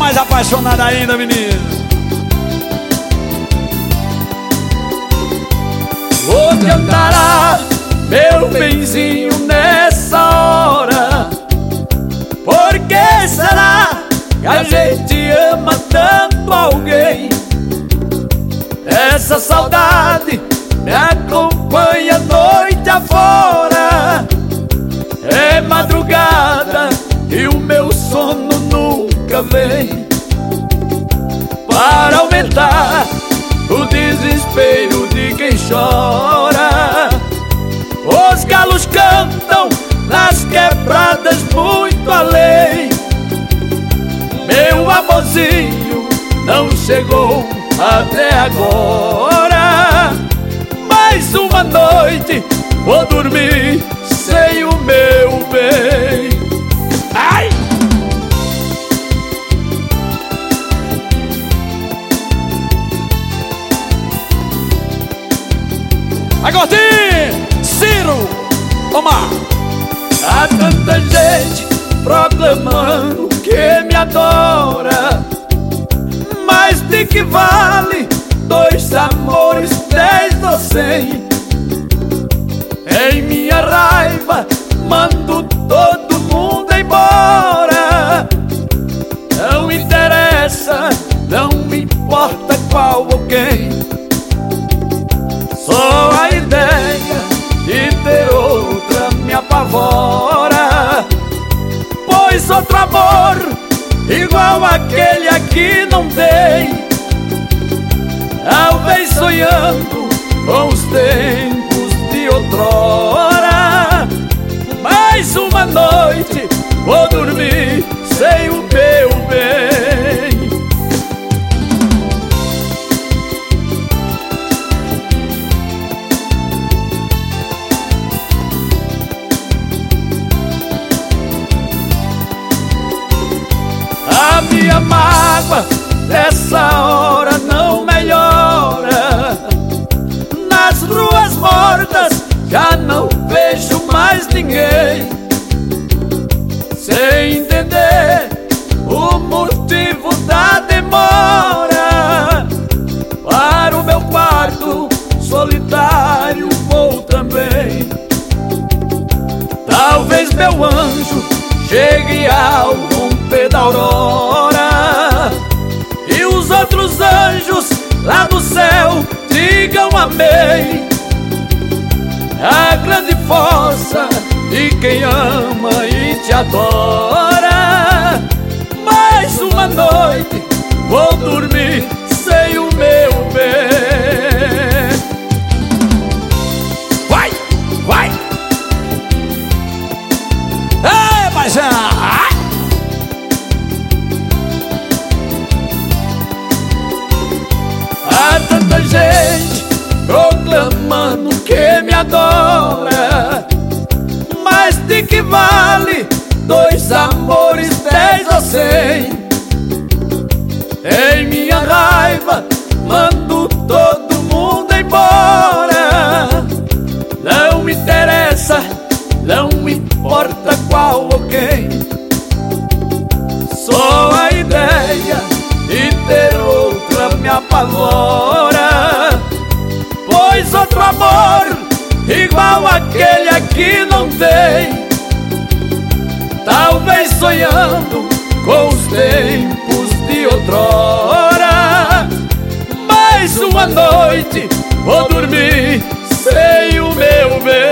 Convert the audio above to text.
mais apaixonada ainda, menino. Onde andará meu benzinho nessa hora? Por que será que a gente ama tanto alguém? Essa saudade me acompanha noite afora. É madrugada e o meu sono nunca vem, para aumentar o desespero de quem chora. Os galos cantam nas quebradas muito além. Meu amorzinho não chegou até agora. Mais uma noite vou dormir sem o meu bem. Ai! Agostinho, Ciro, Omar. Há tanta gente proclamando que me adora, mas de que vale 2 amores, 10 ou 100? Em minha raiva mando todo mundo embora. Não interessa, não me importa qual ou quem. Só a ideia de ter outra me apavora, pois outro amor igual aquele aqui não tem. Talvez sonhando com os tempos de outrora. Mais uma noite vou dormir sem o meu bem. A minha mágoa nessa hora não melhora. Nas ruas mortas já não vejo mais ninguém. Sem entender o motivo da demora, para o meu quarto solitário vou também. Talvez meu anjo chegue ao romper da aurora, e os outros anjos lá do céu digam amém. A grande força de quem ama e te adora. Mais uma noite vou dormir sem o meu bem. Vai, vai. Ei, paixão. Há tanta gente proclamando que me adora, mas de que vale 2 amores, 10 ou 100? Em minha raiva mando todo mundo embora. Não me interessa, não me importa qual ou quem. Só a ideia de ter outra me apavora, pois outro amor igual aquele aqui não tem. Talvez sonhando com os tempos de outrora. Mais uma noite vou dormir sem o meu bem.